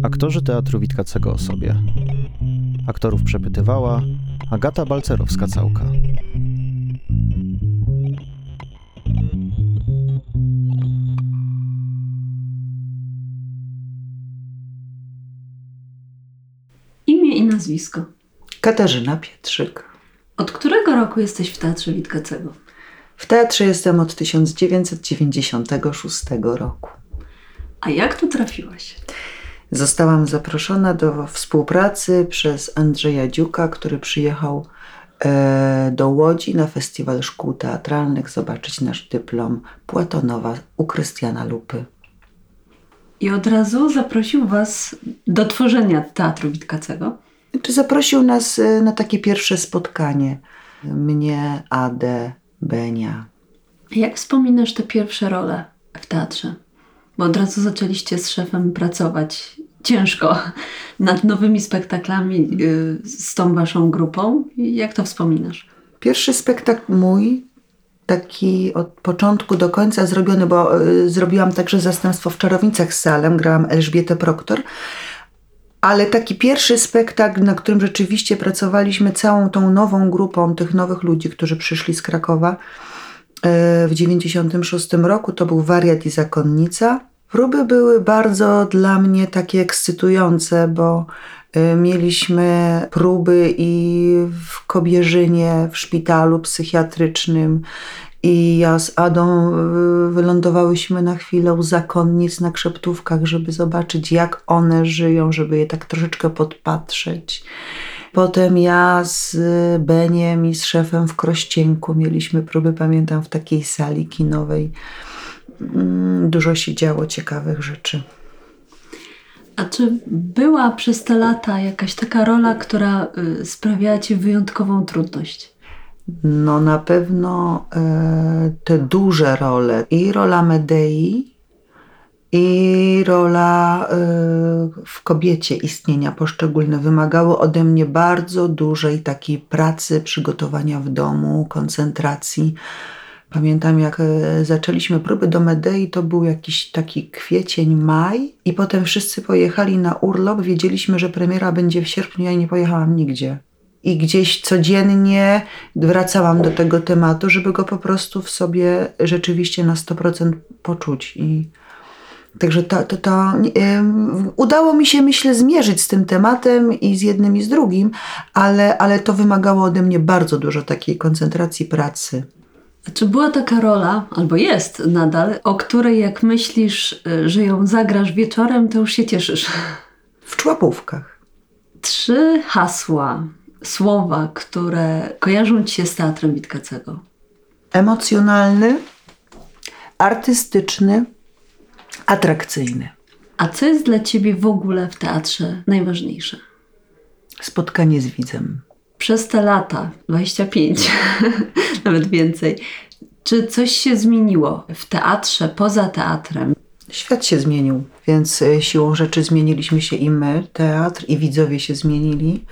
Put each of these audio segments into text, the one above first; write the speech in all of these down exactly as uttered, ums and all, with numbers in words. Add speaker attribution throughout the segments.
Speaker 1: Aktorzy Teatru Witkacego o sobie. Aktorów przepytywała Agata Balcerowska-Całka.
Speaker 2: Imię i nazwisko.
Speaker 3: Katarzyna Pietrzyk.
Speaker 2: Od którego roku jesteś w Teatrze Witkacego?
Speaker 3: W teatrze jestem od tysiąc dziewięćset dziewięćdziesiątego szóstego roku.
Speaker 2: A jak tu trafiłaś?
Speaker 3: Zostałam zaproszona do współpracy przez Andrzeja Dziuka, który przyjechał e, do Łodzi na Festiwal Szkół Teatralnych zobaczyć nasz dyplom Platonowa u Krystiana Lupy.
Speaker 2: I od razu zaprosił was do tworzenia Teatru Witkacego?
Speaker 3: Czy zaprosił nas na takie pierwsze spotkanie. Mnie, Adę, Benia.
Speaker 2: Jak wspominasz te pierwsze role w teatrze? Bo od razu zaczęliście z szefem pracować ciężko nad nowymi spektaklami yy, z tą waszą grupą. Jak to wspominasz?
Speaker 3: Pierwszy spektakl mój, taki od początku do końca zrobiony, bo y, zrobiłam także zastępstwo w Czarownicach z Salem, grałam Elżbietę Proktor, ale taki pierwszy spektakl, na którym rzeczywiście pracowaliśmy całą tą nową grupą tych nowych ludzi, którzy przyszli z Krakowa y, w dziewięćdziesiątym szóstym roku, to był Wariat i Zakonnica. Próby były bardzo dla mnie takie ekscytujące, bo y, mieliśmy próby i w Kobierzynie, w szpitalu psychiatrycznym, i ja z Adą y, wylądowałyśmy na chwilę u zakonnic na Krzeptówkach, żeby zobaczyć, jak one żyją, żeby je tak troszeczkę podpatrzeć. Potem ja z Beniem i z szefem w Krościenku mieliśmy próby, pamiętam, w takiej sali kinowej. Dużo się działo ciekawych rzeczy.
Speaker 2: A czy była przez te lata jakaś taka rola, która y, sprawiała ci wyjątkową trudność?
Speaker 3: No na pewno e, te duże role. I rola Medei, i rola e, w Kobiecie istnienia poszczególne wymagały ode mnie bardzo dużej takiej pracy, przygotowania w domu, koncentracji. Pamiętam, jak zaczęliśmy próby do Medei, to był jakiś taki kwiecień, maj i potem wszyscy pojechali na urlop. Wiedzieliśmy, że premiera będzie w sierpniu, ja nie pojechałam nigdzie. I gdzieś codziennie wracałam do tego tematu, żeby go po prostu w sobie rzeczywiście na sto procent poczuć. I także to, to, to um, udało mi się, myślę, zmierzyć z tym tematem i z jednym i z drugim, ale, ale to wymagało ode mnie bardzo dużo takiej koncentracji, pracy.
Speaker 2: A czy była taka rola, albo jest nadal, o której jak myślisz, że ją zagrasz wieczorem, to już się cieszysz?
Speaker 3: W Człapówkach.
Speaker 2: Trzy hasła, słowa, które kojarzą ci się z Teatrem Witkacego.
Speaker 3: Emocjonalny, artystyczny, atrakcyjny.
Speaker 2: A co jest dla ciebie w ogóle w teatrze najważniejsze?
Speaker 3: Spotkanie z widzem.
Speaker 2: Przez te lata, dwadzieścia pięć, nawet więcej, czy coś się zmieniło w teatrze, poza teatrem?
Speaker 3: Świat się zmienił, więc siłą rzeczy zmieniliśmy się i my, teatr, i widzowie się zmienili.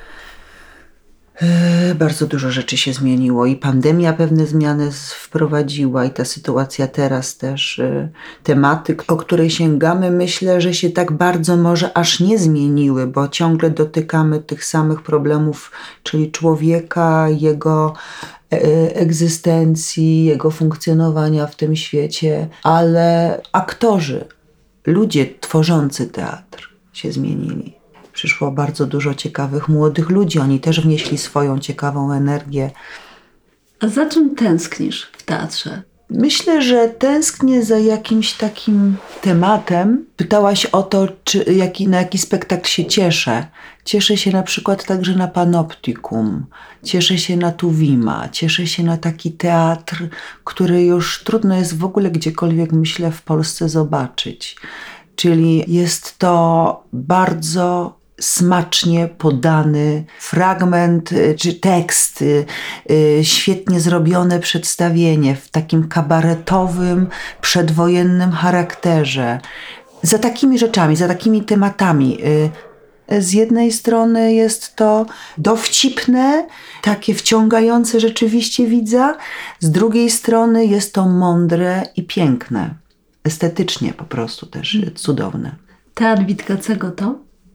Speaker 3: Yy, bardzo dużo rzeczy się zmieniło i pandemia pewne zmiany wprowadziła i ta sytuacja teraz też, yy, tematy, o które sięgamy, myślę, że się tak bardzo może aż nie zmieniły, bo ciągle dotykamy tych samych problemów, czyli człowieka, jego yy, egzystencji, jego funkcjonowania w tym świecie, ale aktorzy, ludzie tworzący teatr się zmienili. Przyszło bardzo dużo ciekawych młodych ludzi. Oni też wnieśli swoją ciekawą energię.
Speaker 2: A za czym tęsknisz w teatrze?
Speaker 3: Myślę, że tęsknię za jakimś takim tematem. Pytałaś o to, czy, jaki, na jaki spektakl się cieszę. Cieszę się na przykład także na Panoptikum. Cieszę się na Tuwima. Cieszę się na taki teatr, który już trudno jest w ogóle gdziekolwiek, myślę, w Polsce zobaczyć. Czyli jest to bardzo smacznie podany fragment czy tekst, świetnie zrobione przedstawienie w takim kabaretowym, przedwojennym charakterze. Za takimi rzeczami, za takimi tematami. Z jednej strony jest to dowcipne, takie wciągające rzeczywiście widza, z drugiej strony jest to mądre i piękne. Estetycznie po prostu też cudowne.
Speaker 2: Teatr Witkacego to?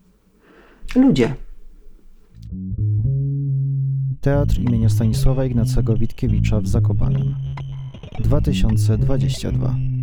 Speaker 3: Ludzie.
Speaker 1: Teatr imienia Stanisława Ignacego Witkiewicza w Zakopanem. dwa tysiące dwudziesty drugi